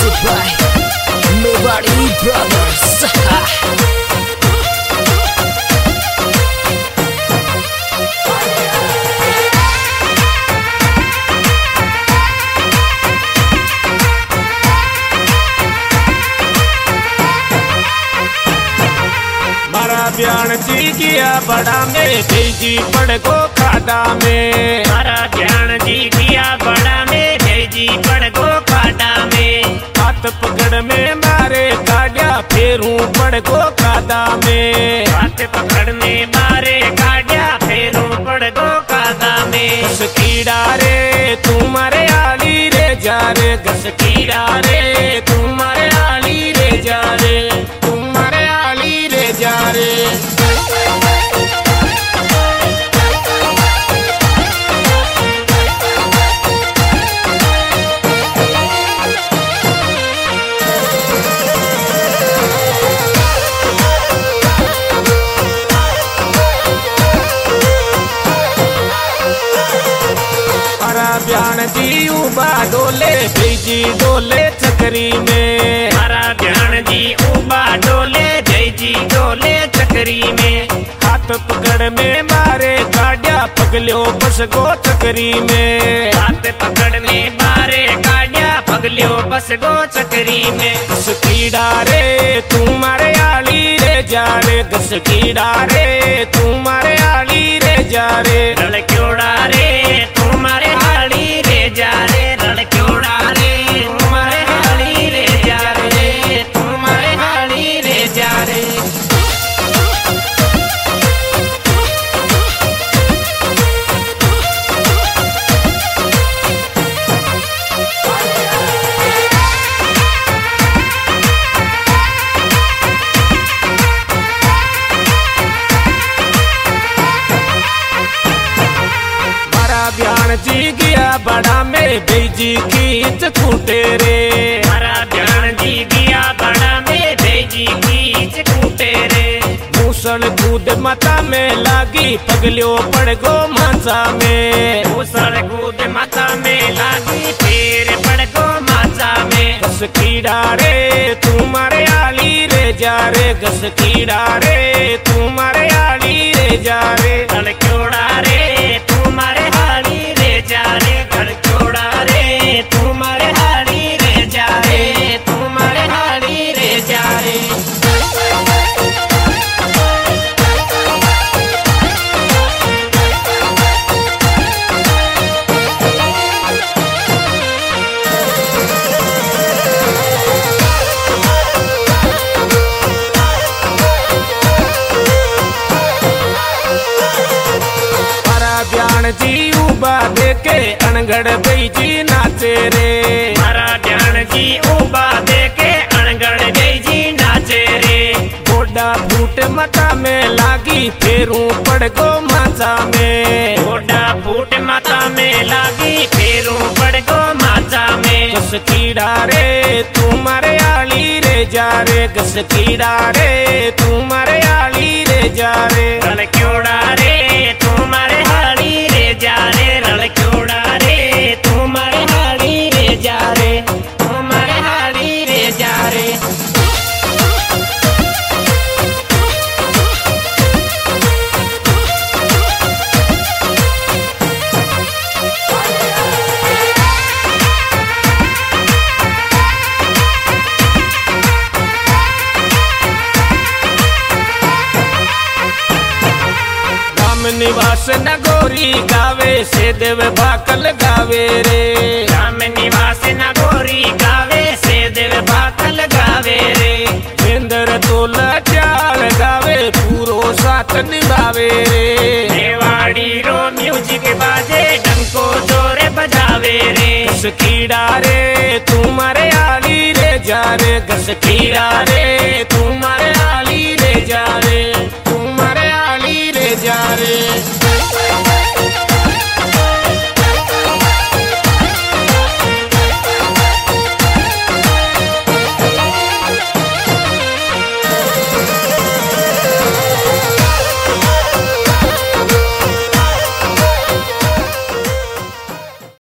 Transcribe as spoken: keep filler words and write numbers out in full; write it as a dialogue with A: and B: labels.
A: presented by Mewari Brothers.
B: मारा ब्यान जी किया बड़ा में भेजी पड़ गो खाड़ा में।
C: मारा ब्यान जी किया बड़ा में भेजी पड़ गो खाड़ा में।
B: हाथ पकड़ में मारे काढ़ा फेरू पड़ गो खाड़ा में।
C: हाथ पकड़ में मारे काढ़ा फेरू पड़ गो खाड़ा में।
B: घस कीड़ा रे तू मारे आली रे जा रे। घस कीड़ा रे तू मारे आली रे जा रे। तू मारे आली रे जा रे। ब्यान जी उबा डोले भेजी डोले चकरी में।
C: मारा ब्यान जी उबा डोले भेजी डोले चकरी में।
B: हाथ पकड़ में मारे काढ़ा पगलियो बस गो चकरी में।
C: हाथ पकड़ में मारे काढ़ा पगलियो बस गो चकरी में।
B: घस कीड़ा रे तू मारे आली रे जा रे। घस कीड़ा रे तू मारे आली रे जा रे।
C: लड़क्योड़ा रे तू मारे हाली रे जा रे। लड़क्योड़ा रे तू मारे हाली रे जा रे। तू मारे हाली रे जा रे। ब्यान जी गया बड़ा में भेजी खींच खूटे रे। मारा ब्यान जी गया बड़ा में भेजी खींच खूटे रे।
B: मूसल कूद माता में लागी पगलियो पड़ गो मांसा में।
C: मूसल कूद माता में लागी फिर पड़ गो मांसा में।
B: घस कीड़ा रे तू मारे आली रे जा रे। घस कीड़ा रे तू मारे आली रे जा रे।
C: लड़क्योड़ा रे तू मारे हाली रे जा रे। लड़क्योड़ा रे तू मारे हाली रे जा रे। तू मारे हाली रे जा रे।
B: ब्यान जी उबा देके अनगढ़ बैजी नाचे रे।
C: मारा ब्यान जी उबा देके अनगढ़ बैजी नाचे रे।
B: गोडा फूट माता में लागी फेरू पड़ गो माचा में।
C: गोडा फूट माता में लागी फेरू पड़ गो माचा में।
B: घस कीड़ा रे तू मारे आली रे जा रे। घस कीड़ा रे तू मारे आली रे जा रे।
C: लड़क्योड़ा रे तू मारे हाली रे जा रे। लड़क्योड़ा रे तू मारे हाली रे जा रे। तू मारे हाली रे जा रे।
B: निवास नगोरी गावे से देव भाकल गावे रे।
C: राम निवास नगोरी गावे से देव भाकल गावे रे।
B: इंद्र तोला चाल गावे पूरो साथ निभावे रे।
C: मेवाड़ी रो म्यूजिक बाजे डंको जोरे बजावे रे।
B: घस कीड़ा रे तू मारे आली रे जा रे। घस कीड़ा रे